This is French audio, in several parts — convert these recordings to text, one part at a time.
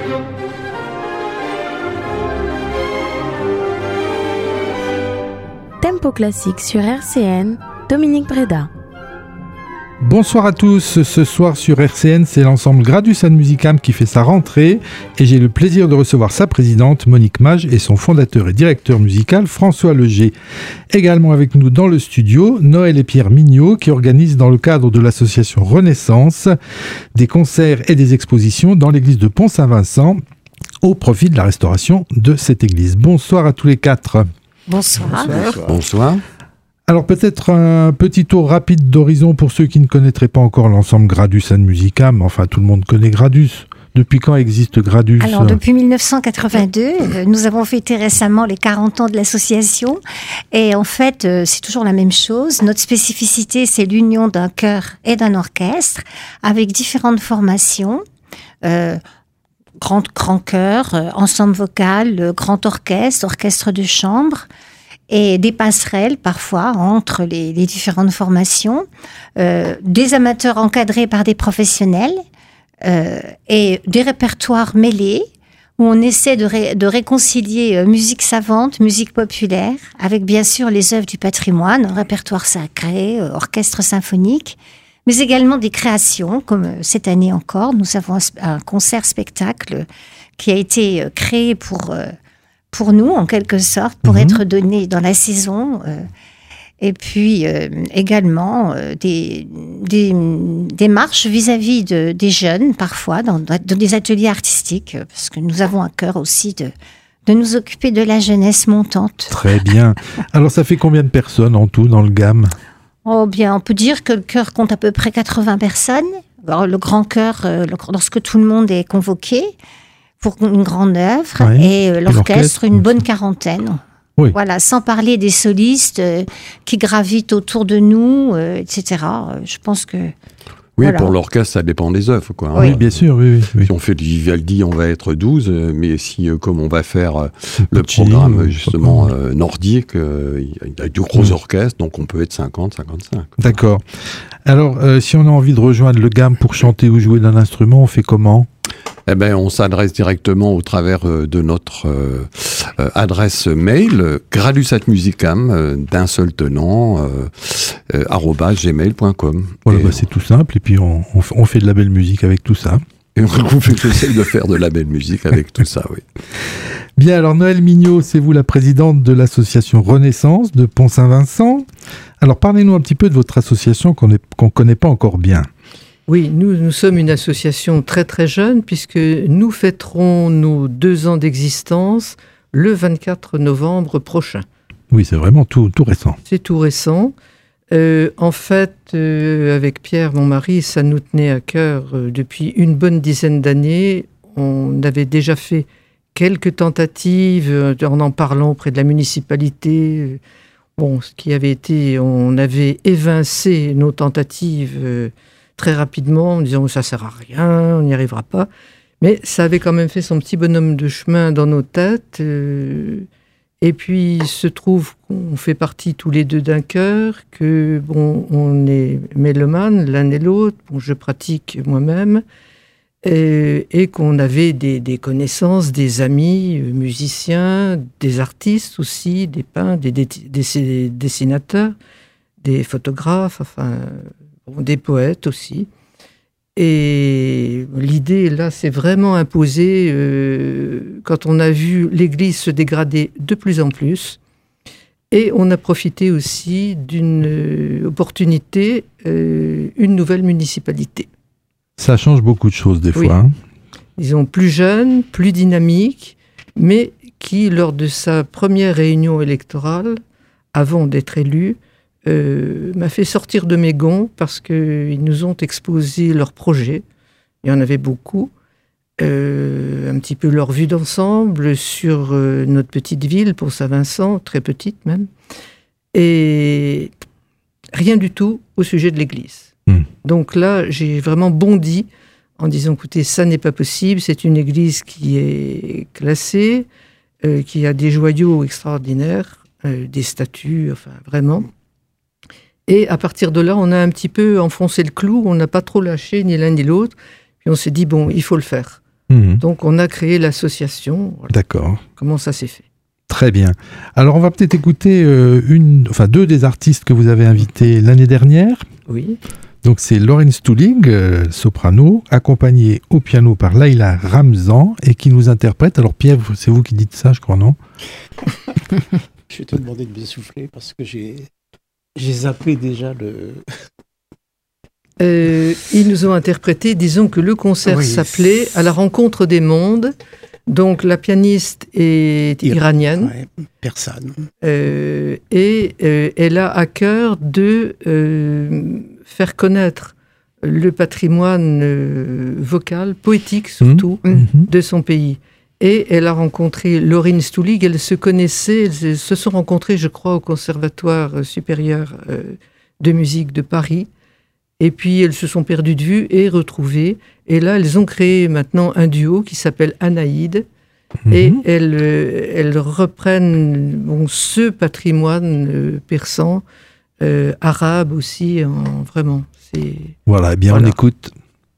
Tempo classique sur RCN, Dominique Breda. Bonsoir à tous, ce soir sur RCN, c'est l'ensemble Gradus ad Musicam qui fait sa rentrée et j'ai le plaisir de recevoir sa présidente Monique Mage et son fondateur et directeur musical François Leger. Également avec nous dans le studio, Noël et Pierre Mignot qui organisent dans le cadre de l'association Renaissance des concerts et des expositions dans l'église de Pont-Saint-Vincent au profit de la restauration de cette église. Bonsoir à tous les quatre. Bonsoir. Bonsoir. Alors peut-être un petit tour rapide d'horizon pour ceux qui ne connaîtraient pas encore l'ensemble Gradus ad Musicam. Enfin, tout le monde connaît Gradus. Depuis quand existe Gradus ? Alors, depuis 1982, nous avons fêté récemment les 40 ans de l'association. Et en fait, c'est toujours la même chose. Notre spécificité, c'est l'union d'un chœur et d'un orchestre avec différentes formations. Grand chœur, ensemble vocal, grand orchestre, orchestre de chambre, et des passerelles parfois entre les différentes formations, des amateurs encadrés par des professionnels et des répertoires mêlés où on essaie de réconcilier musique savante, musique populaire, avec bien sûr les œuvres du patrimoine, répertoire sacré, orchestre symphonique, mais également des créations, comme cette année encore. Nous avons un concert-spectacle qui a été créé pour nous, en quelque sorte, pour être donné dans la saison. Et puis également des marches vis-à-vis des jeunes, parfois, dans des ateliers artistiques, parce que nous avons à cœur aussi de nous occuper de la jeunesse montante. Très bien. Alors, ça fait combien de personnes en tout dans le GAM ? Oh bien, on peut dire que le chœur compte à peu près 80 personnes. Alors, le grand chœur, lorsque tout le monde est convoqué pour une grande œuvre, et l'orchestre, une bonne quarantaine. Oui. Voilà, sans parler des solistes qui gravitent autour de nous, etc. Je pense que... Oui, voilà. Pour l'orchestre, ça dépend des œuvres, quoi. Oui, bien sûr, oui. Si on fait du Vivaldi, on va être 12, mais si, comme on va faire le programme, justement, nordique, il y a du gros orchestre, donc on peut être 50, 55. D'accord. Alors, si on a envie de rejoindre le GAM pour chanter ou jouer d'un instrument, on fait comment ? Eh ben, on s'adresse directement au travers de notre adresse mail, gradusadmusicam, d'un seul tenant, @gmail.com. Voilà, c'est tout simple, et puis on fait de la belle musique avec tout ça. Et j'essaie de faire de la belle musique avec tout ça, oui. Bien, alors Noël Mignot, c'est vous la présidente de l'association Renaissance de Pont-Saint-Vincent. Alors parlez-nous un petit peu de votre association qu'on ne connaît pas encore bien. Oui, nous sommes une association très très jeune puisque nous fêterons nos 2 ans d'existence le 24 novembre prochain. Oui, c'est vraiment tout récent. C'est tout récent. En fait, avec Pierre, mon mari, ça nous tenait à cœur depuis une bonne dizaine d'années. On avait déjà fait quelques tentatives en parlant auprès de la municipalité. Bon, ce qui avait été, on avait évincé nos tentatives très rapidement, en disant ça sert à rien, on n'y arrivera pas. Mais ça avait quand même fait son petit bonhomme de chemin dans nos têtes. Et puis, il se trouve qu'on fait partie tous les deux d'un chœur, que bon, on est mélomanes l'un et l'autre. Bon, je pratique moi-même, et qu'on avait des connaissances, des amis musiciens, des artistes aussi, des peintres, des dessinateurs, des photographes, enfin. Des poètes aussi. Et l'idée, là, s'est vraiment imposée quand on a vu l'Église se dégrader de plus en plus. Et on a profité aussi d'une opportunité, une nouvelle municipalité. Ça change beaucoup de choses des fois. Hein. Disons plus jeune, plus dynamique, mais qui, lors de sa première réunion électorale, avant d'être élu, m'a fait sortir de mes gonds parce qu'ils nous ont exposé leurs projets. Il y en avait beaucoup. Un petit peu leur vue d'ensemble sur notre petite ville, Pont-Saint-Vincent, très petite même. Et rien du tout au sujet de l'Église. Donc là, j'ai vraiment bondi en disant, écoutez, ça n'est pas possible, c'est une église qui est classée, qui a des joyaux extraordinaires, des statues, enfin vraiment. Et à partir de là, on a un petit peu enfoncé le clou, on n'a pas trop lâché ni l'un ni l'autre, puis on s'est dit, bon, il faut le faire. Donc on a créé l'association. Voilà. D'accord. Comment ça s'est fait? Très bien. Alors on va peut-être écouter deux des artistes que vous avez invités l'année dernière. Oui. Donc c'est Lauren Stulig, soprano, accompagnée au piano par Leïla Ramzan et qui nous interprète. Alors Pierre, c'est vous qui dites ça, je crois, non? Je vais te demander de me souffler parce que j'ai zappé déjà le... Ils nous ont interprété, disons que le concert s'appelait « À la rencontre des mondes ». Donc la pianiste est iranienne, persane, et elle a à cœur de faire connaître le patrimoine vocal, poétique surtout, de son pays. Et elle a rencontré Lauren Stulig, elles se connaissaient, elles se sont rencontrées, je crois, au Conservatoire supérieur de musique de Paris. Et puis, elles se sont perdues de vue et retrouvées. Et là, elles ont créé maintenant un duo qui s'appelle Anaïde. Et elles reprennent ce patrimoine persan, arabe aussi, vraiment. Voilà, eh bien voilà. On écoute.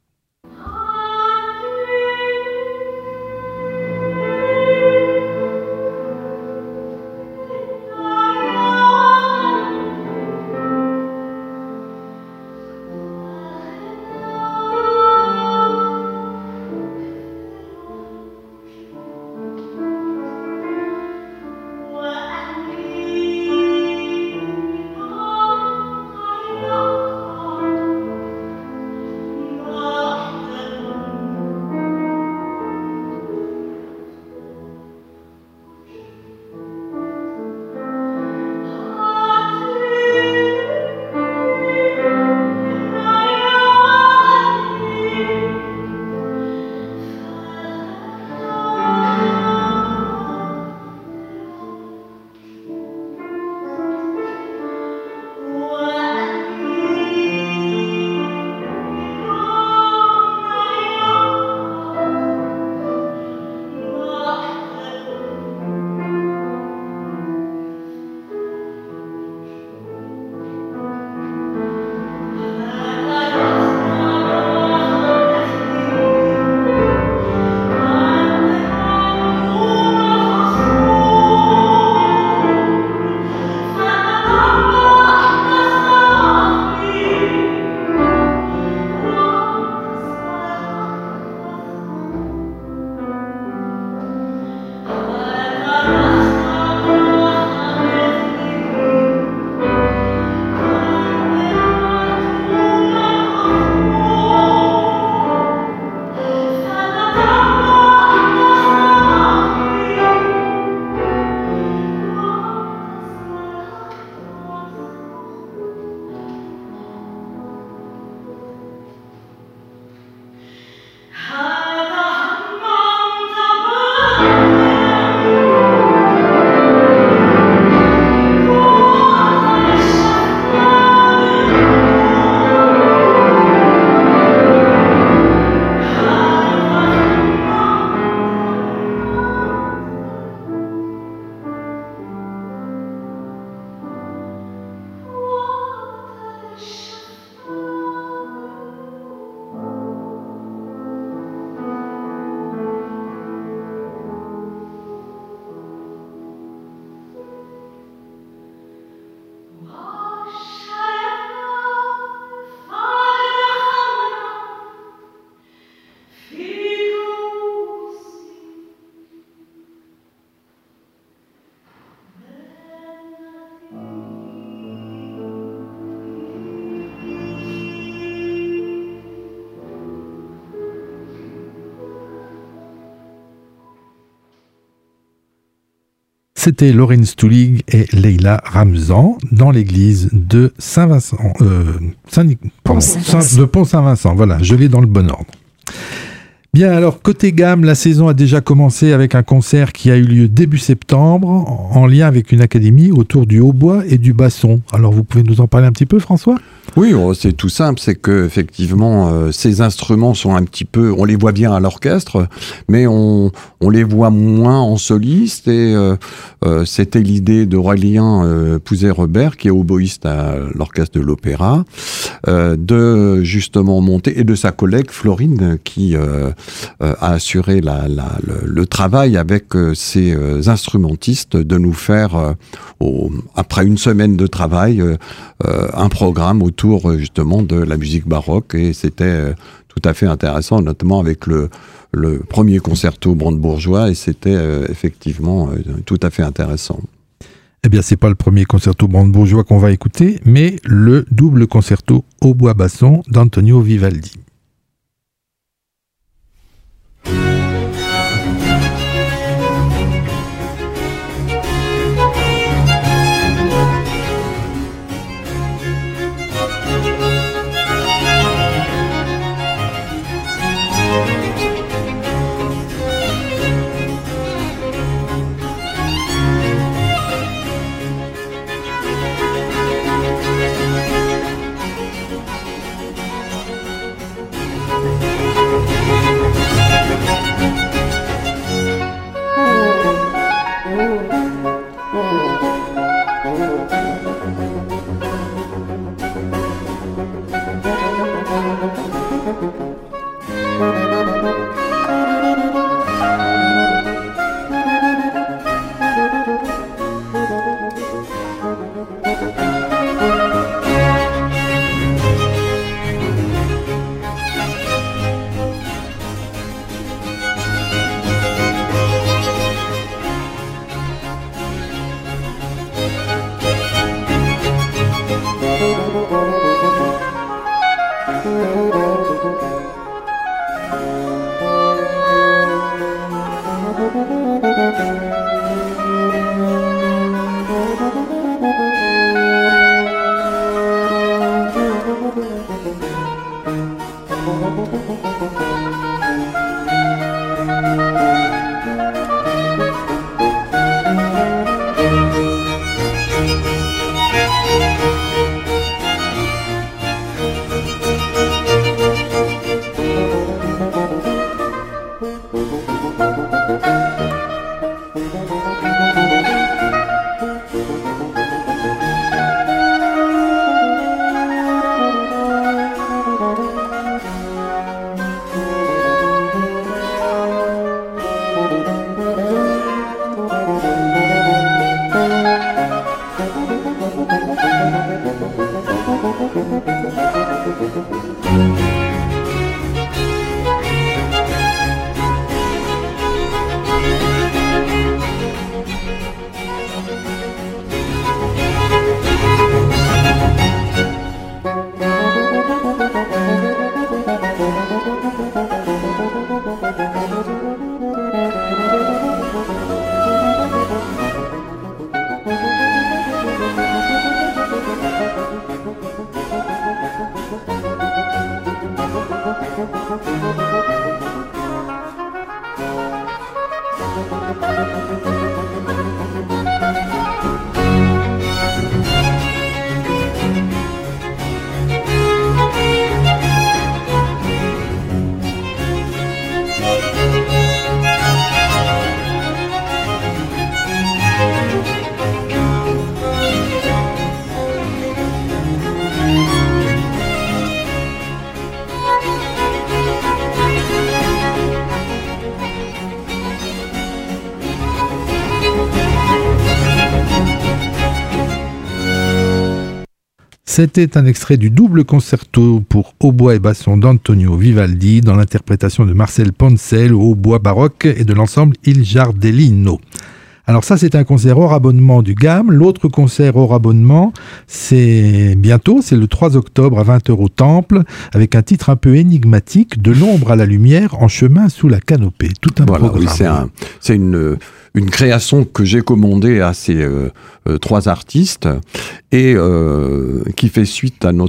C'était Lauren Stulig et Leïla Ramzan dans l'église de Saint-Vincent, de Pont-Saint-Vincent. Voilà, je l'ai dans le bon ordre. Bien, alors, côté gamme, la saison a déjà commencé avec un concert qui a eu lieu début septembre, en lien avec une académie autour du hautbois et du basson. Alors, vous pouvez nous en parler un petit peu, François ? Oui, c'est tout simple, c'est que effectivement, ces instruments sont un petit peu, on les voit bien à l'orchestre, mais on les voit moins en soliste. Et c'était l'idée d'Aurélien Pouzet-Robert, qui est oboïste à l'orchestre de l'Opéra, de justement monter, et de sa collègue Florine, qui a assuré le travail avec ces instrumentistes, de nous faire, après une semaine de travail, un programme autour justement de la musique baroque, et c'était tout à fait intéressant, notamment avec le premier concerto brandebourgeois, et c'était effectivement tout à fait intéressant. Eh bien, c'est pas le premier concerto brandebourgeois qu'on va écouter, mais le double concerto hautbois-basson d'Antonio Vivaldi. C'était un extrait du double concerto pour hautbois et basson d'Antonio Vivaldi dans l'interprétation de Marcel Poncel au hautbois baroque et de l'ensemble Il Giardellino. Alors ça, c'est un concert hors abonnement du GAM. L'autre concert hors abonnement, c'est bientôt, c'est le 3 octobre à 20h au Temple, avec un titre un peu énigmatique, De l'ombre à la lumière, en chemin sous la canopée. Tout un programme. Oui, c'est une création que j'ai commandée à ces trois artistes et qui fait suite à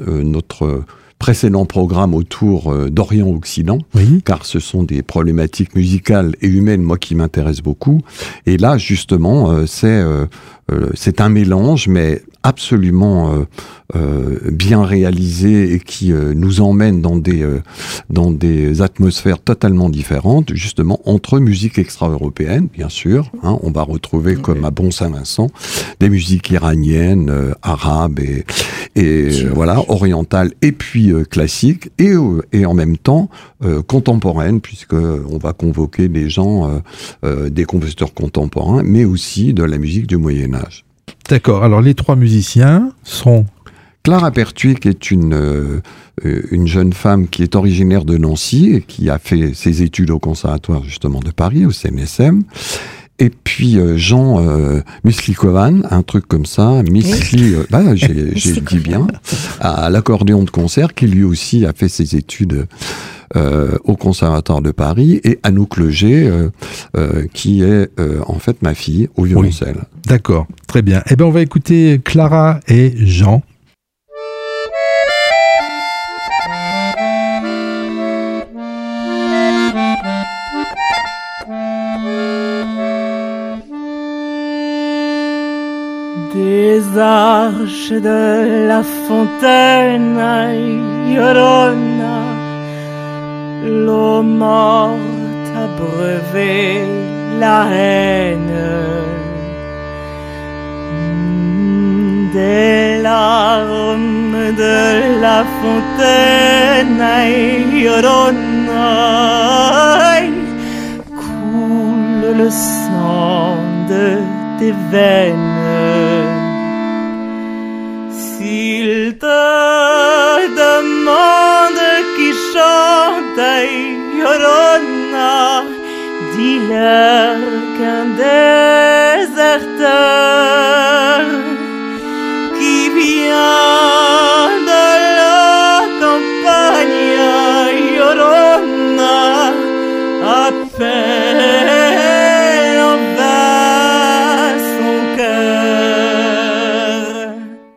notre précédent programme autour d'Orient-Occident, oui, car ce sont des problématiques musicales et humaines, moi, qui m'intéressent beaucoup. Et là, justement, c'est un mélange, mais absolument bien réalisés et qui nous emmènent dans des atmosphères totalement différentes, justement entre musique extra-européenne, bien sûr. On va retrouver, comme à Bon-Saint-Vincent, des musiques iraniennes, arabes et voilà, orientales, et puis classiques, et en même temps contemporaines, puisque on va convoquer des gens, des compositeurs contemporains, mais aussi de la musique du Moyen-Âge. D'accord. Alors, les 3 musiciens sont... Clara Pertuis, qui est une jeune femme qui est originaire de Nancy et qui a fait ses études au Conservatoire, justement, de Paris, au CNSM. Et puis Jean Myslikovan, un truc comme ça, j'ai dit bien, à l'accordéon de concert, qui lui aussi a fait ses études au Conservatoire de Paris, et Anouk Leger, qui est en fait ma fille, au violoncelle. Oui. D'accord, très bien. Eh bien, on va écouter Clara et Jean. Des arches de la fontaine à Llorona, l'eau morte a brevé la haine. Des larmes de la fontaine à Llorona coule le sang de tes veines. S'il te demande qui chante à Llorona, dis-leur qu'un déserteur qui vient de la campagne à Llorona appelle en vain son cœur.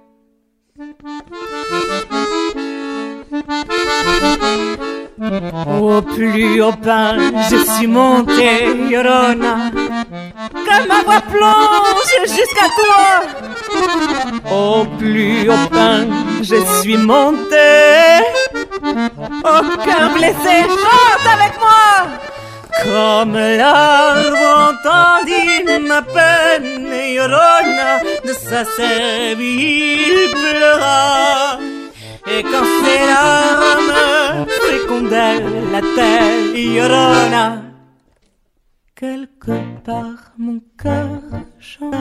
Au plus haut pain, je suis montée, Llorona, car ma voix plonge jusqu'à toi. Au plus haut pain, je suis montée, aucun blessé chante avec moi. Comme l'arbre entendit ma peine, Llorona, de sa sève il pleura. Et quand ses larmes fécondèrent la terre, Llorona, quelque part mon cœur chanta.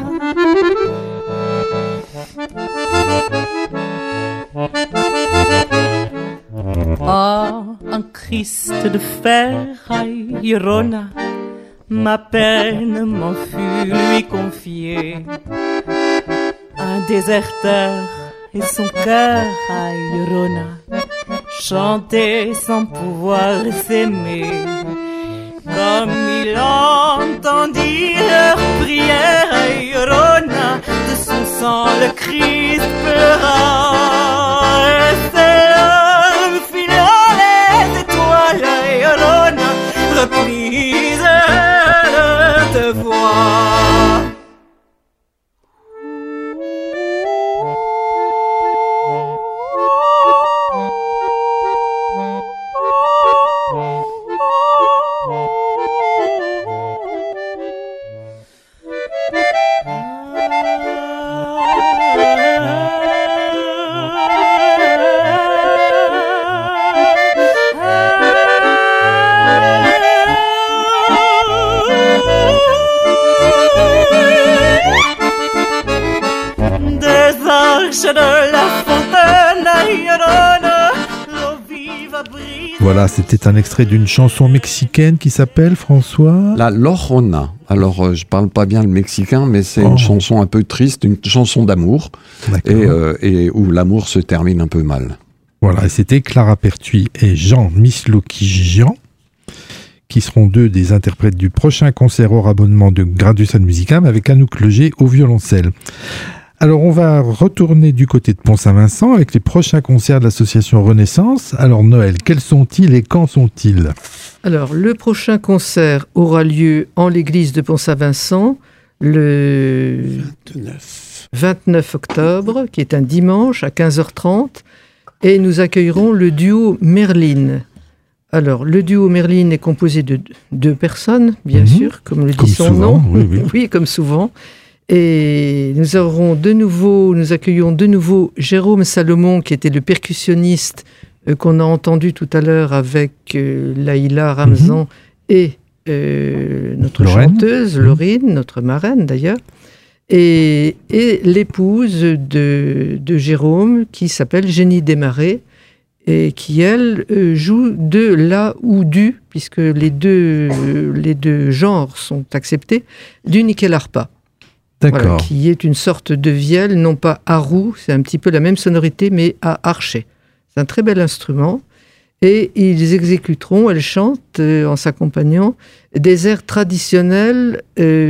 Oh, un Christ de fer, Llorona, ma peine m'en fut lui confiée. Un déserteur et son cœur à Llorona, chanter sans pouvoir s'aimer. Comme il entendit leur prière à Llorona, de son sang le Christ pleura. Et ses larmes filent les étoiles à Llorona, reprise de voix. Voilà, c'était un extrait d'une chanson mexicaine qui s'appelle, François ? La Llorona. Alors, je parle pas bien le mexicain, mais c'est une chanson un peu triste, une chanson d'amour, et où l'amour se termine un peu mal. Voilà, et c'était Clara Pertuis et Jean Myslokijian, qui seront deux des interprètes du prochain concert hors abonnement de Gradus ad Musicam avec Anouk Leger au violoncelle. Alors, on va retourner du côté de Pont-Saint-Vincent avec les prochains concerts de l'association Renaissance. Alors, Noël, quels sont-ils et quand sont-ils ? Alors, le prochain concert aura lieu en l'église de Pont-Saint-Vincent le 29 octobre, qui est un dimanche à 15h30. Et nous accueillerons le duo Merline. Alors, le duo Merline est composé de 2 personnes, bien sûr, comme le dit son nom. Oui, comme souvent. Et nous accueillons de nouveau Jérôme Salomon, qui était le percussionniste qu'on a entendu tout à l'heure avec Laïla Ramzan et notre chanteuse, Laurine, notre marraine d'ailleurs, et l'épouse de Jérôme, qui s'appelle Jenny Desmarais, et qui, elle, joue de la ou du, puisque les deux genres sont acceptés, du nickel harpa. D'accord. Voilà, qui est une sorte de vielle, non pas à roue, c'est un petit peu la même sonorité, mais à archet. C'est un très bel instrument. Et ils exécuteront, elles chantent en s'accompagnant, des airs traditionnels,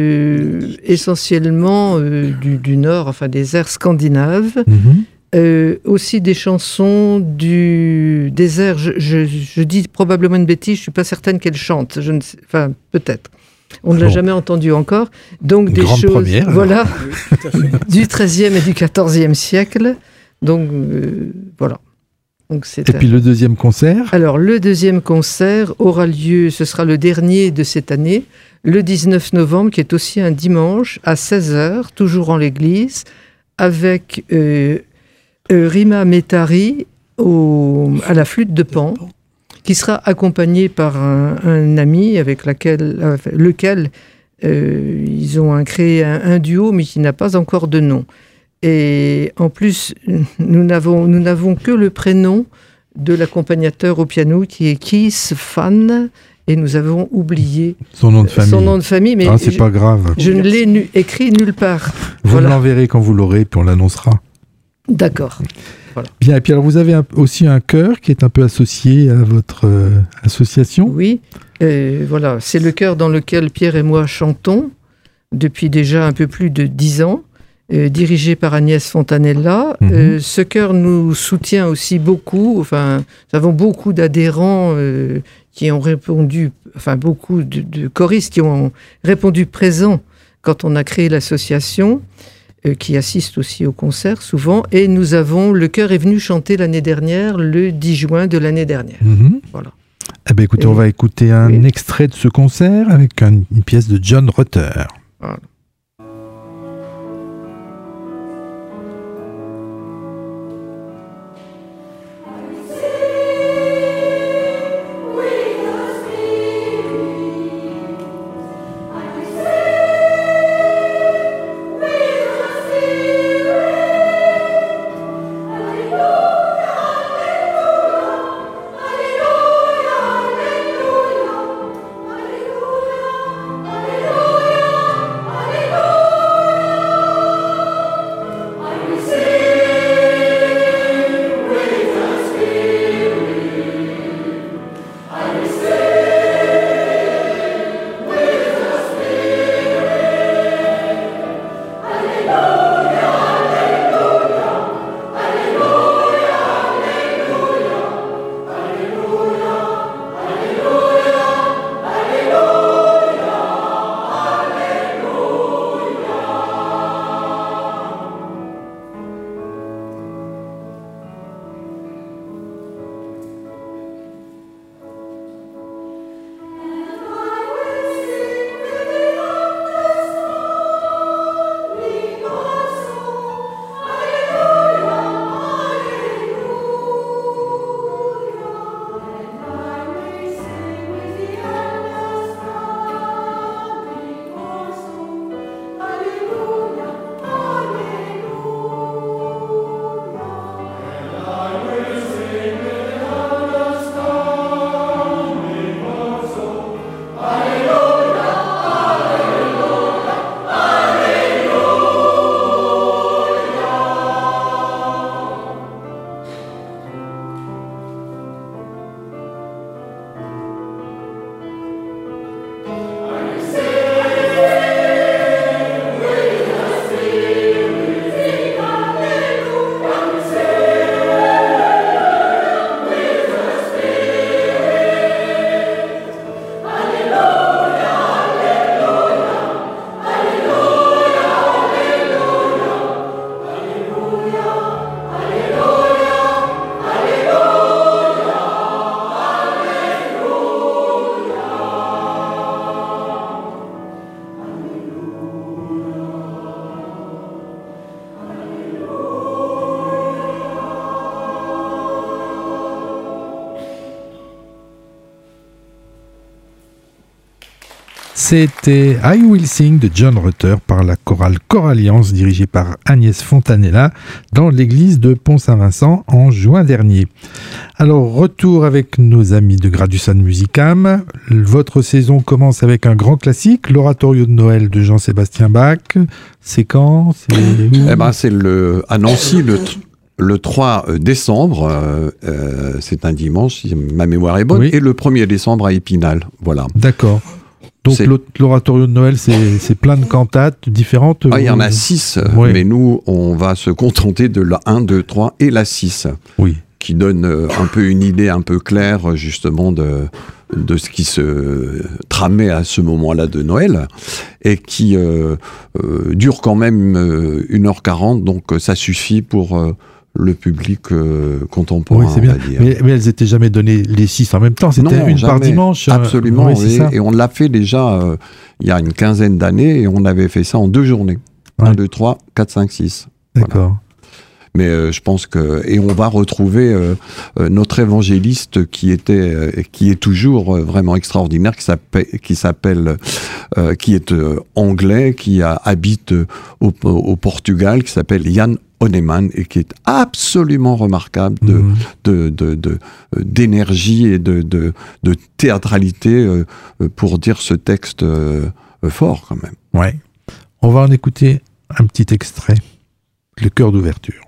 essentiellement du Nord, enfin des airs scandinaves. Aussi des chansons des airs, je dis probablement une bêtise, je ne suis pas certaine qu'elle chante, enfin peut-être. On ne l'a jamais entendu encore. Donc des choses première, voilà, du XIIIe et du XIVe siècle. Donc voilà. Donc, puis le deuxième concert ? Alors le deuxième concert aura lieu, ce sera le dernier de cette année, le 19 novembre, qui est aussi un dimanche, à 16h, toujours en l'église, avec Rima Metari à la flûte de Pan, qui sera accompagné par un ami avec lequel ils ont créé un duo, mais qui n'a pas encore de nom. Et en plus, nous n'avons que le prénom de l'accompagnateur au piano, qui est Keith Fan, et nous avons oublié son nom de famille. Mais c'est pas grave. Je ne l'ai écrit nulle part. Vous l'enverrez quand vous l'aurez, puis on l'annoncera. D'accord. Voilà. Bien, et puis alors vous avez aussi un chœur qui est un peu associé à votre association. Oui, voilà, c'est le chœur dans lequel Pierre et moi chantons depuis déjà un peu plus de 10 ans, dirigé par Agnès Fontanella. Ce chœur nous soutient aussi beaucoup, enfin, nous avons beaucoup d'adhérents qui ont répondu, enfin beaucoup de choristes qui ont répondu présents quand on a créé l'association, qui assistent aussi au concert souvent, et le chœur est venu chanter l'année dernière, le 10 juin de l'année dernière. Voilà. Eh bien, écoutez, on va écouter un extrait de ce concert avec une pièce de John Rutter. Voilà. Alleluia, alleluia, alleluia. C'était I Will Sing de John Rutter par la chorale Choralliance dirigée par Agnès Fontanella dans l'église de Pont-Saint-Vincent en juin dernier. Alors, retour avec nos amis de Gradus Ad Musicam. Votre saison commence avec un grand classique, l'oratorio de Noël de Jean-Sébastien Bach. C'est quand? C'est à Nancy le 3 décembre, c'est un dimanche, si ma mémoire est bonne, et le 1er décembre à Épinal. Voilà. D'accord. Donc l'oratorio de Noël, c'est plein de cantates différentes. Il y en a 6, mais nous, on va se contenter de la 1, 2, 3 et la 6. Oui. Qui donne un peu une idée un peu claire, justement, de ce qui se tramait à ce moment-là de Noël, et qui dure quand même 1h40, donc ça suffit pour le public contemporain. Oui, c'est bien. On va dire. Mais elles n'étaient jamais données les 6 en même temps, c'était une jamais. par dimanche. Absolument, oui, et on l'a fait déjà il y a une quinzaine d'années, et on avait fait ça en 2 journées. 1, 2, 3, 4, 5, 6. D'accord. Voilà. Mais je pense que... Et on va retrouver notre évangéliste qui est toujours vraiment extraordinaire, qui est anglais, qui habite au Portugal, qui s'appelle Jan Honeyman, et qui est absolument remarquable d'énergie et de théâtralité pour dire ce texte fort quand même. Ouais. On va en écouter un petit extrait, le chœur d'ouverture.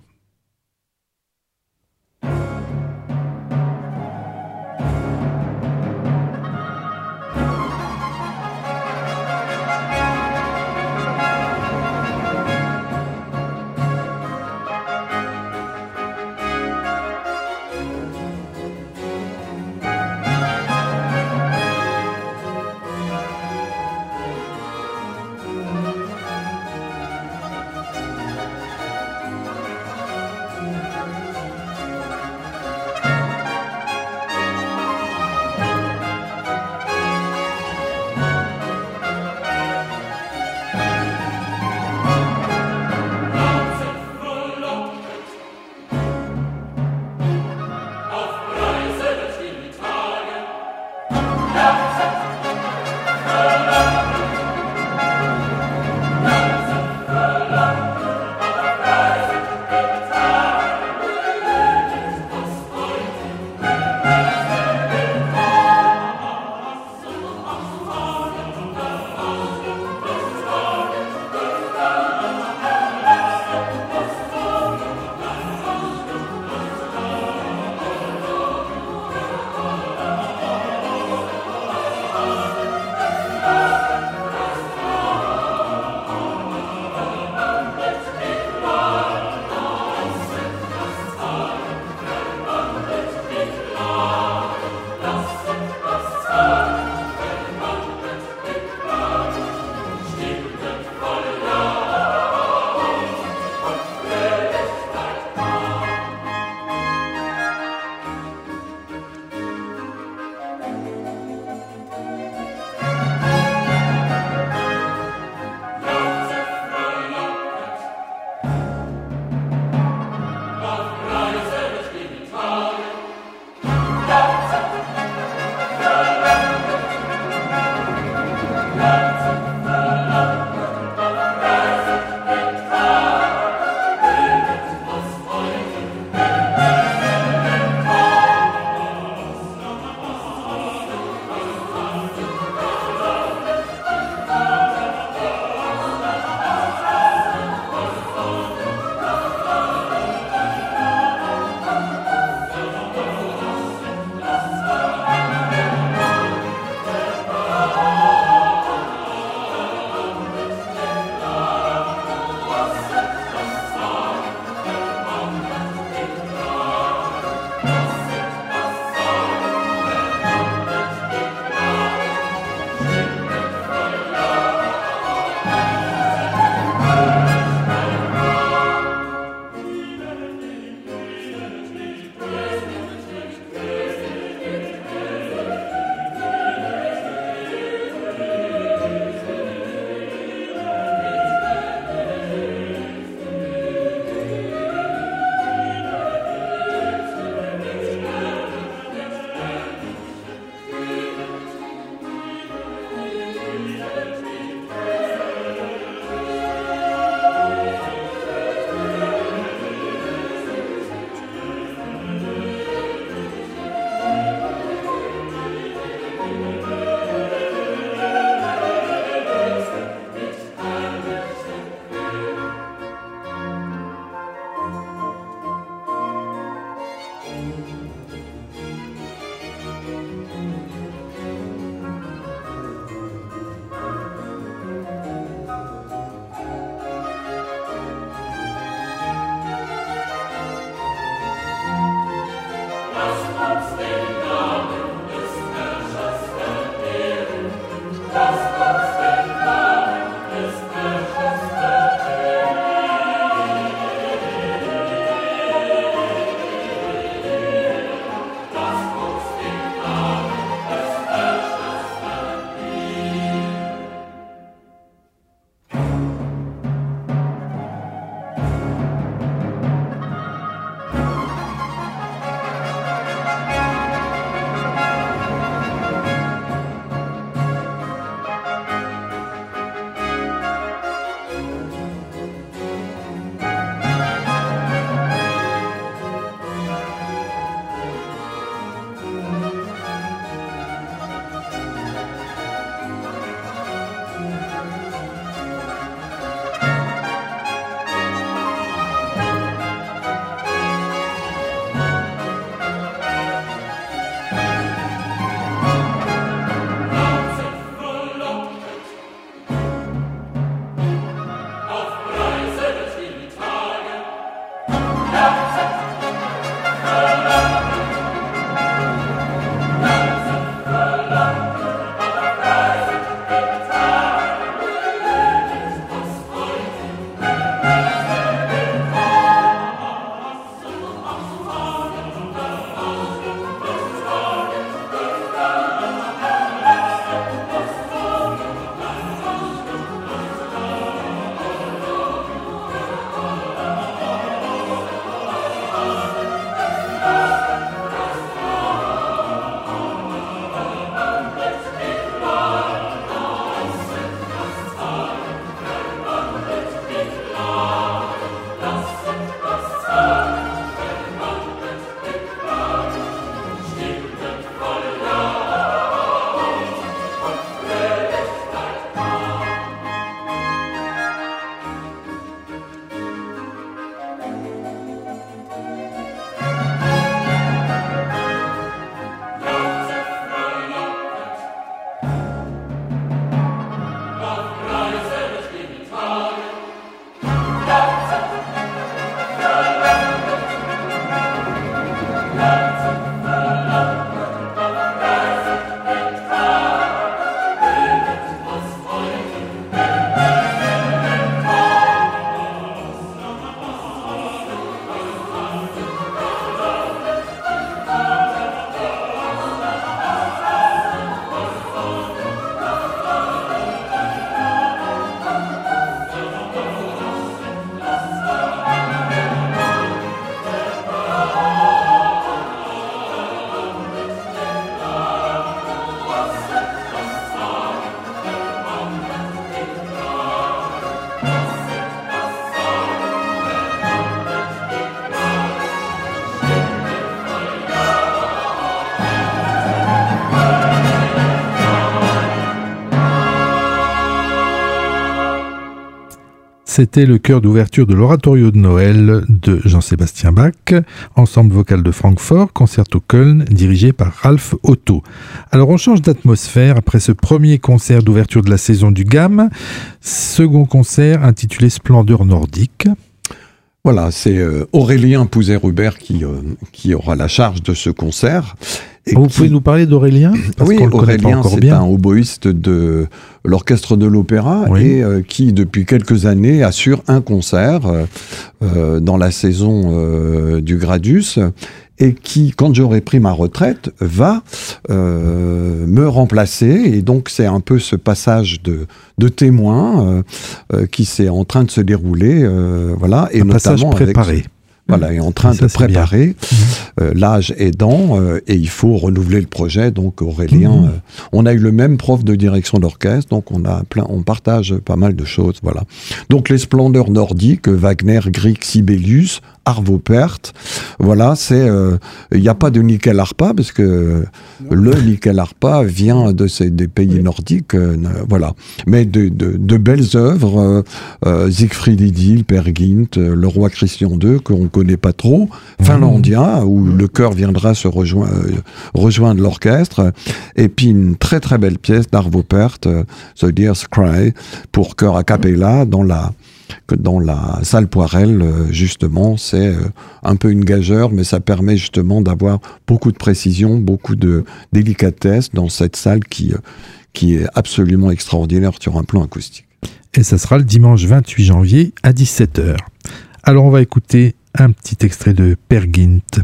C'était le chœur d'ouverture de l'oratorio de Noël de Jean-Sébastien Bach, ensemble vocal de Francfort, concerto Köln, dirigé par Ralph Otto. Alors on change d'atmosphère après ce premier concert d'ouverture de la saison du GAM, second concert intitulé Splendeur nordique. Voilà, c'est Aurélien Pouzet-Rubert qui aura la charge de ce concert. Vous pouvez nous parler d'Aurélien ? Oui, Aurélien, c'est un oboïste de l'Orchestre de l'Opéra et qui, depuis quelques années, assure un concert dans la saison du Gradus et qui, quand j'aurai pris ma retraite, va me remplacer. Et donc, c'est un peu ce passage de témoin qui est en train de se dérouler. Voilà, et un notamment passage préparé. Avec voilà, est en train de préparer l'âge aidant et il faut renouveler le projet. Donc Aurélien, on a eu le même prof de direction d'orchestre, donc on partage pas mal de choses. Voilà. Donc les splendeurs nordiques, Wagner, Grieg, Sibelius, Arvo Pärt. Voilà, il n'y a pas de nickel harpa parce que le nickel harpa vient des pays nordiques. Voilà, mais de belles œuvres, Siegfried Idyll, Peer Gynt, le roi Christian II qu'on connaît pas trop, Finlandia où le chœur viendra se rejoindre l'orchestre, et puis une très très belle pièce d'Arvo Pärt, The Deer's Cry, pour chœur a cappella dans la salle Poirel, justement. C'est un peu une gageure, mais ça permet justement d'avoir beaucoup de précision, beaucoup de délicatesse dans cette salle qui est absolument extraordinaire sur un plan acoustique. Et ça sera le dimanche 28 janvier à 17h. Alors on va écouter un petit extrait de Peer Gynt.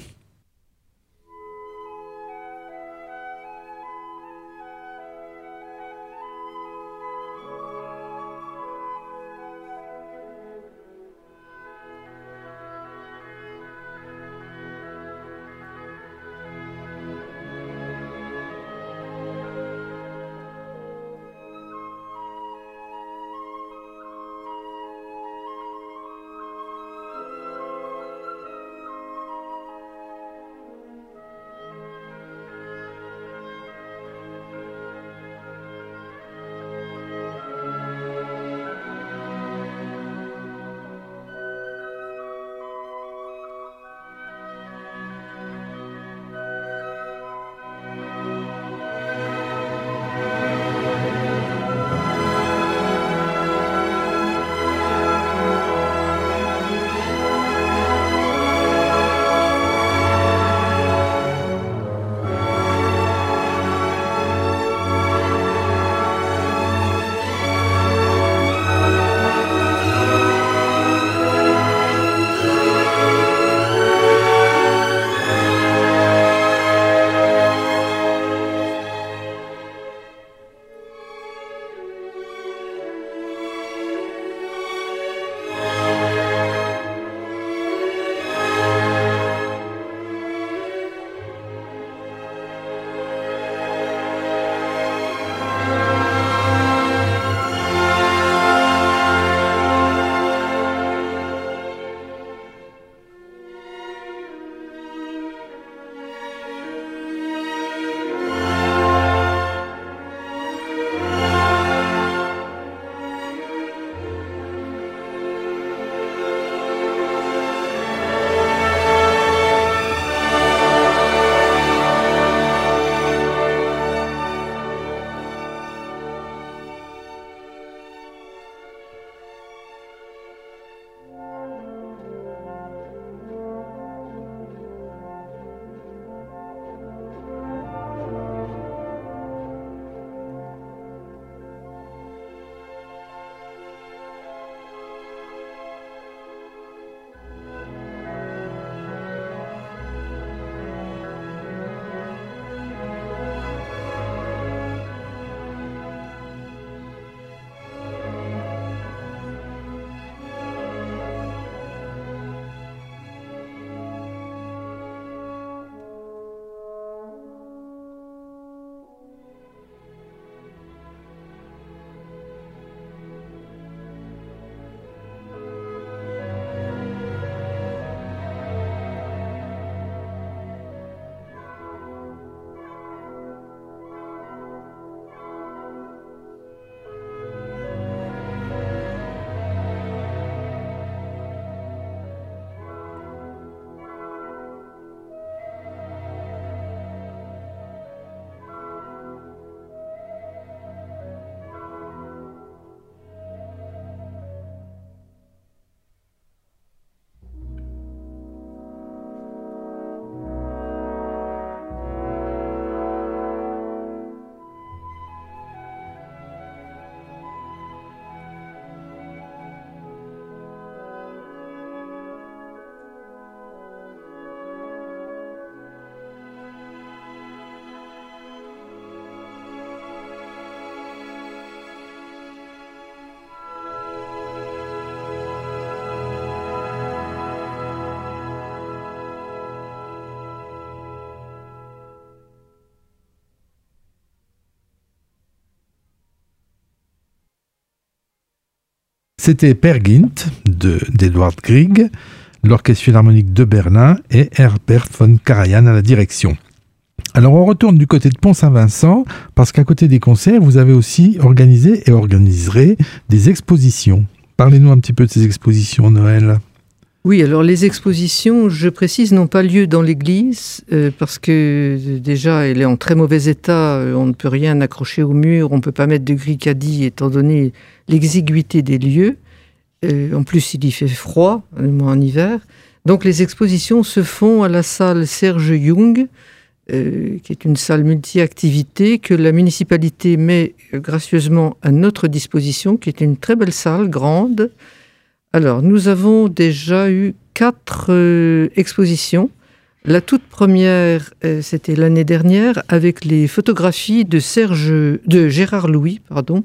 C'était Peer Gynt d'Edward Grieg, l'Orchestre Philharmonique de Berlin et Herbert von Karajan à la direction. Alors on retourne du côté de Pont-Saint-Vincent parce qu'à côté des concerts, vous avez aussi organisé et organiserez des expositions. Parlez-nous un petit peu de ces expositions, Noël. Oui, alors les expositions, je précise, n'ont pas lieu dans l'église parce que déjà elle est en très mauvais état, on ne peut rien accrocher au mur, on ne peut pas mettre de grille-caddie étant donné l'exiguïté des lieux. En plus, il y fait froid, en hiver. Donc les expositions se font à la salle Serge Jung, qui est une salle multi-activité que la municipalité met gracieusement à notre disposition, qui est une très belle salle, grande. Alors, nous avons déjà eu 4 expositions. La toute première, c'était l'année dernière, avec les photographies de Gérard Louis,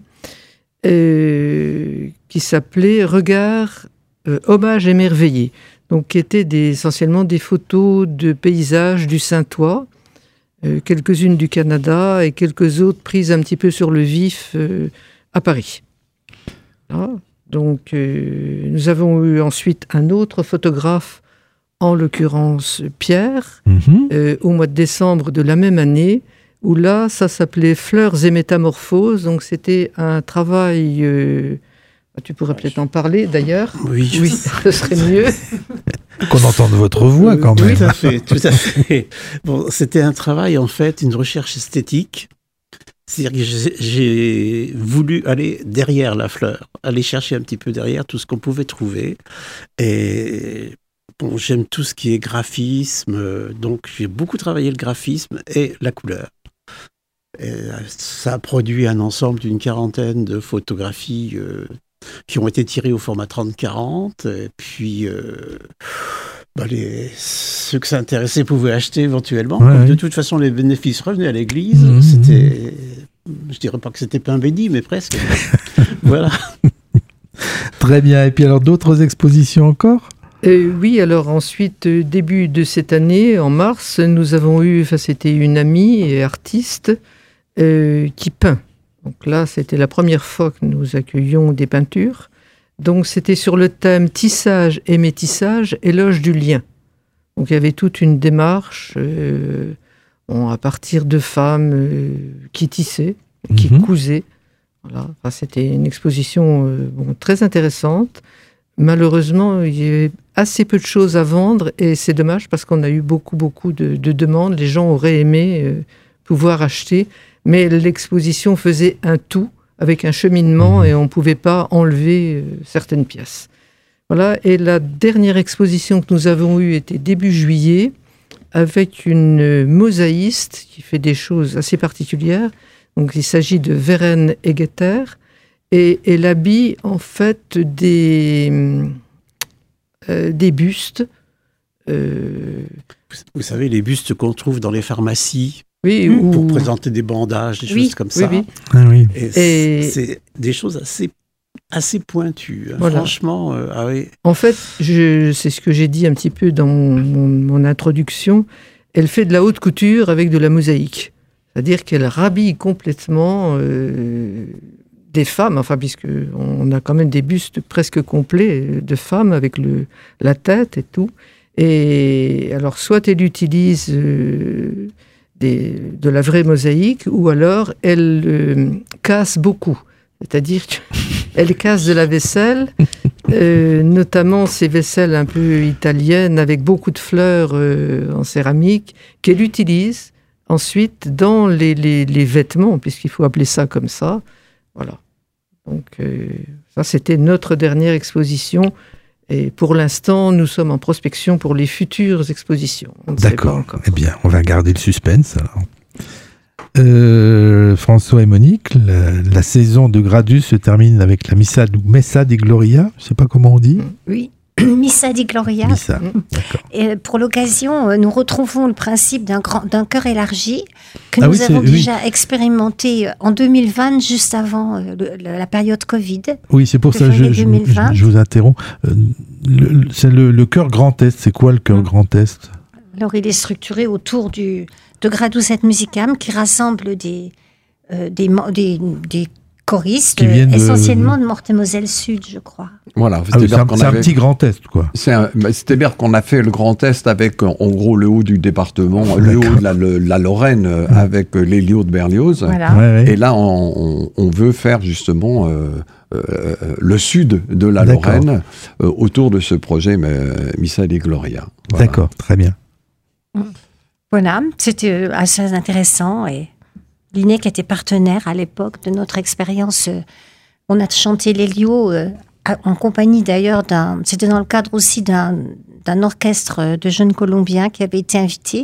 qui s'appelait Regard, hommage émerveillé. Donc, qui étaient essentiellement des photos de paysages du Saintois, quelques-unes du Canada et quelques autres prises un petit peu sur le vif à Paris. Voilà. Donc, nous avons eu ensuite un autre photographe, en l'occurrence Pierre, au mois de décembre de la même année, où là, ça s'appelait Fleurs et Métamorphoses. Donc, c'était un travail... tu pourrais peut-être en parler, d'ailleurs. Oui, ce serait mieux. Qu'on entende votre voix, quand même. Tout à fait. Bon, c'était un travail, en fait, une recherche esthétique. C'est-à-dire que j'ai voulu aller derrière la fleur, aller chercher un petit peu derrière tout ce qu'on pouvait trouver. Et bon, j'aime tout ce qui est graphisme, donc j'ai beaucoup travaillé le graphisme et la couleur. Et ça a produit un ensemble d'une 40aine de photographies qui ont été tirées au format 30-40. Et puis, ceux que ça intéressait pouvaient acheter éventuellement. Ouais, de toute façon, les bénéfices revenaient à l'église. C'était... Je dirais pas que c'était pain béni, mais presque. Voilà. Très bien. Et puis alors, d'autres expositions encore ? Oui, alors ensuite, début de cette année, en mars, nous avons eu, c'était une amie et artiste qui peint. Donc là, c'était la première fois que nous accueillions des peintures. Donc c'était sur le thème tissage et métissage, éloge du lien. Donc il y avait toute une démarche à partir de femmes qui tissaient, qui cousaient. Voilà. Enfin, c'était une exposition très intéressante. Malheureusement, il y avait assez peu de choses à vendre et c'est dommage parce qu'on a eu beaucoup de demandes. Les gens auraient aimé pouvoir acheter, mais l'exposition faisait un tout avec un cheminement et on ne pouvait pas enlever certaines pièces. Voilà. Et la dernière exposition que nous avons eue était début juillet avec une mosaïste qui fait des choses assez particulières. Donc, il s'agit de Vérène Egeter et elle habille en fait des bustes. Vous savez, les bustes qu'on trouve dans les pharmacies pour présenter des bandages, des choses comme ça. Oui. Ah, oui. Et c'est des choses assez pointues. Voilà. Franchement, oui. En fait, c'est ce que j'ai dit un petit peu dans mon introduction. Elle fait de la haute couture avec de la mosaïque. C'est-à-dire qu'elle rhabille complètement des femmes, puisqu'on a quand même des bustes presque complets de femmes avec la tête et tout. Et alors, soit elle utilise de la vraie mosaïque, ou alors elle casse beaucoup. C'est-à-dire qu'elle casse de la vaisselle, notamment ces vaisselles un peu italiennes avec beaucoup de fleurs en céramique, qu'elle utilise ensuite dans les vêtements, puisqu'il faut appeler ça comme ça. Voilà. Donc ça, c'était notre dernière exposition. Et pour l'instant, nous sommes en prospection pour les futures expositions. D'accord. Eh bien, on va garder le suspense alors. François et Monique, la saison de Gradus se termine avec la Missa di Gloria, je ne sais pas comment on dit. Oui, Missa di Gloria. Missa, d'accord. Et pour l'occasion, nous retrouvons le principe d'un chœur élargi que nous avons déjà expérimenté en 2020, juste avant la période Covid. Oui, c'est pour ça que je vous interromps. C'est le chœur Grand Est. C'est quoi le chœur Grand Est ? Alors, il est structuré autour de Gradus et Musicam, qui rassemble des choristes, Qui viennent essentiellement de Meurthe-et-Moselle Sud, je crois. Voilà. Ah oui, c'est un petit Grand Est, quoi. C'est-à-dire qu'on a fait le Grand Est avec, en gros, le haut du département, le haut de la Lorraine, avec l'Hélios de Berlioz. Voilà. Ouais. Et là, on veut faire justement le sud de la Lorraine autour de ce projet Missa di Gloria. Voilà. D'accord, très bien. Voilà, c'était assez intéressant. Et l'INEC était partenaire à l'époque de notre expérience. On a chanté l'Hélios en compagnie d'ailleurs c'était dans le cadre aussi d'un orchestre de jeunes Colombiens qui avait été invité.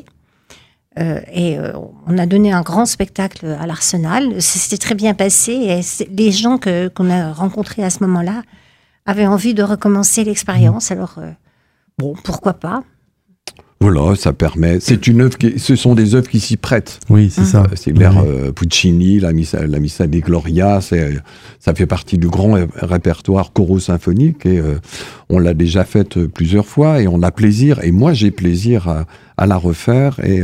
On a donné un grand spectacle à l'Arsenal. C'était très bien passé. Et les gens qu'on a rencontrés à ce moment-là avaient envie de recommencer l'expérience. Alors, pourquoi pas ? Voilà, ça permet. Ce sont des œuvres qui s'y prêtent. Oui, c'est ça. C'est vers Puccini, la Missa di Gloria. Ça fait partie du grand répertoire choro-symphonique et on l'a déjà faite plusieurs fois et on a plaisir. Et moi, j'ai plaisir à la refaire et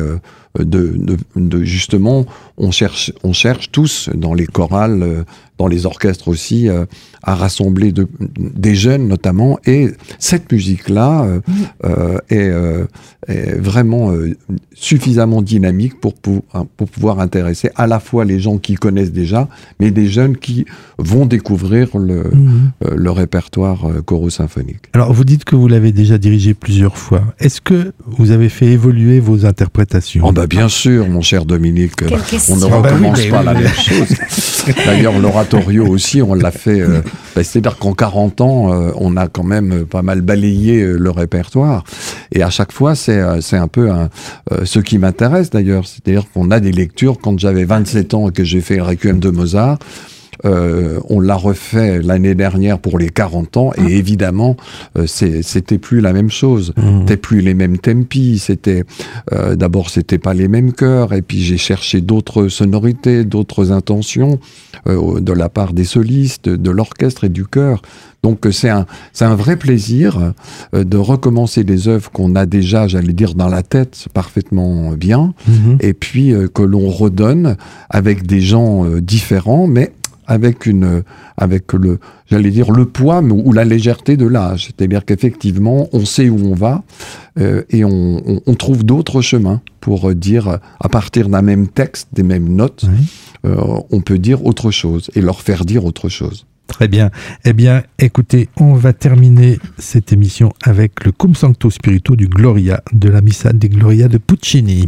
justement, on cherche tous dans les chorales, dans les orchestres aussi, à rassembler des jeunes notamment. Et cette musique-là est vraiment suffisamment dynamique pour pouvoir intéresser à la fois les gens qui connaissent déjà, mais des jeunes qui vont découvrir le répertoire choro-symphonique. Alors, vous dites que vous l'avez déjà dirigé plusieurs fois. Est-ce que vous avez fait évoluer vos interprétations ? Bien sûr, mon cher Dominique, on ne recommence pas la même chose. D'ailleurs, l'oratorio aussi, on l'a fait. C'est-à-dire qu'en 40 ans, on a quand même pas mal balayé le répertoire. Et à chaque fois, c'est un peu ce qui m'intéresse d'ailleurs. C'est-à-dire qu'on a des lectures. Quand j'avais 27 ans et que j'ai fait le Requiem de Mozart, on l'a refait l'année dernière pour les 40 ans et évidemment c'était plus la même chose, c'était plus les mêmes tempi, d'abord c'était pas les mêmes chœurs et puis j'ai cherché d'autres sonorités, d'autres intentions de la part des solistes, de l'orchestre et du chœur. Donc c'est un vrai plaisir de recommencer des œuvres qu'on a déjà, j'allais dire, dans la tête parfaitement bien, et puis que l'on redonne avec des gens différents, mais avec le poids ou la légèreté de l'âge. C'est-à-dire qu'effectivement, on sait où on va et on trouve d'autres chemins pour dire, à partir d'un même texte, des mêmes notes, on peut dire autre chose et leur faire dire autre chose. Très bien. Eh bien, écoutez, on va terminer cette émission avec le Cum Sancto Spiritu du Gloria, de la Missa di Gloria de Puccini.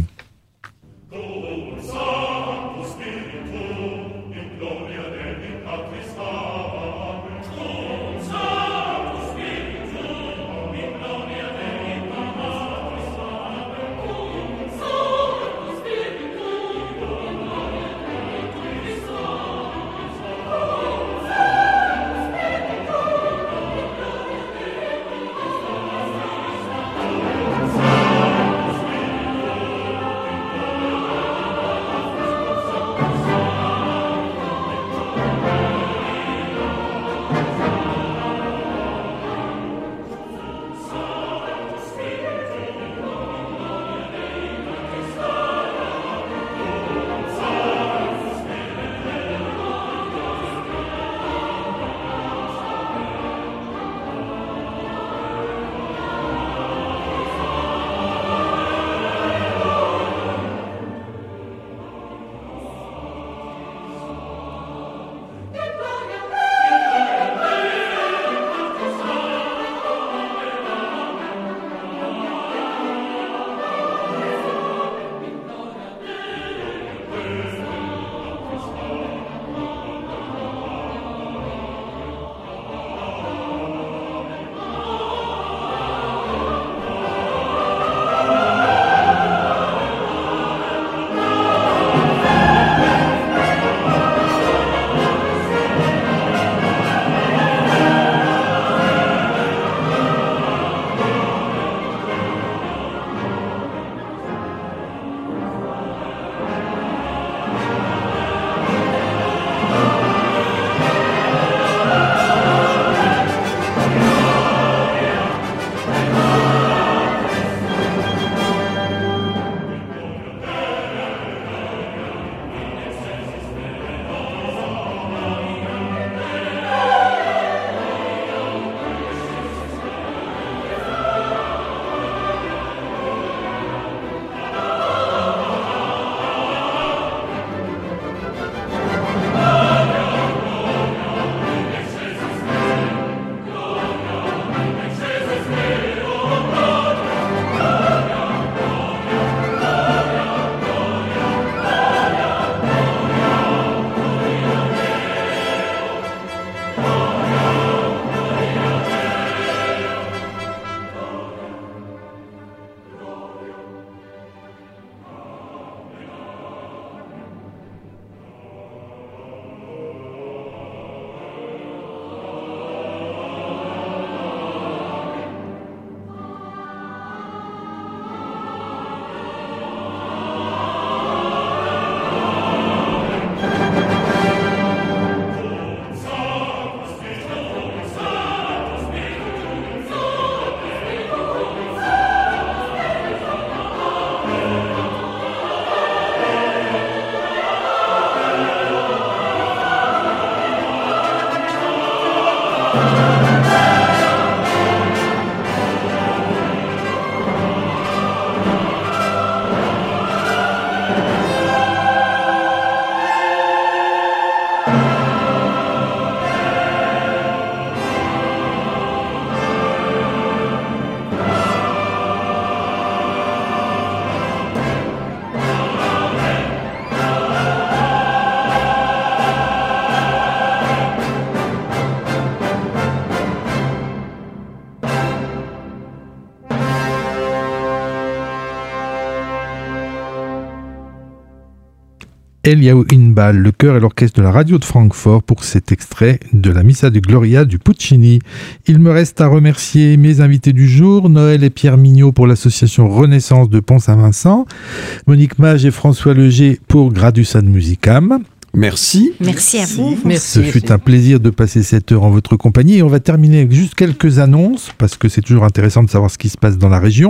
Eliaou Inbal, le chœur et l'orchestre de la radio de Francfort pour cet extrait de la Missa de Gloria du Puccini. Il me reste à remercier mes invités du jour, Noël et Pierre Mignot pour l'association Renaissance de Pont-Saint-Vincent, Monique Mage et François Leger pour Gradus ad Musicam. Merci. Merci à vous. Merci. Ce fut un plaisir de passer cette heure en votre compagnie et on va terminer avec juste quelques annonces parce que c'est toujours intéressant de savoir ce qui se passe dans la région.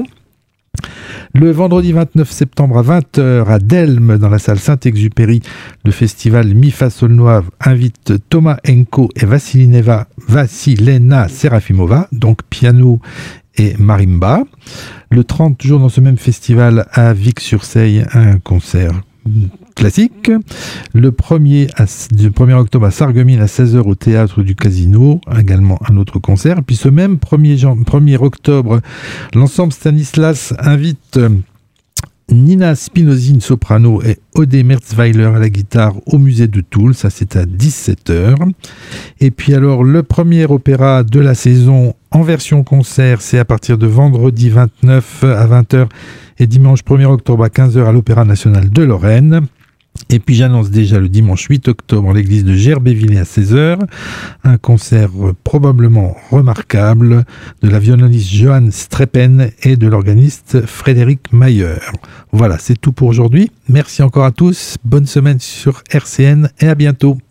Le vendredi 29 septembre à 20h à Delme, dans la salle Saint-Exupéry, le festival Mi Fa Sol Noav invite Thomas Enko et Vassilena Serafimova, donc piano et marimba. Le 30, toujours dans ce même festival à Vic-sur-Seille, un concert classique. Le 1er octobre à Sarreguemines à 16h au théâtre du Casino, également un autre concert. Puis ce même 1er octobre, l'ensemble Stanislas invite Nina Spinozine soprano et Odé Merzweiler à la guitare au musée de Toul, ça c'est à 17h. Et puis alors le premier opéra de la saison en version concert, c'est à partir de vendredi 29 à 20h et dimanche 1er octobre à 15h à l'Opéra National de Lorraine. Et puis j'annonce déjà le dimanche 8 octobre à l'église de Gerbévillers à 16h, un concert probablement remarquable de la violoniste Johann Streppen et de l'organiste Frédéric Mayer. Voilà, c'est tout pour aujourd'hui. Merci encore à tous, bonne semaine sur RCN et à bientôt.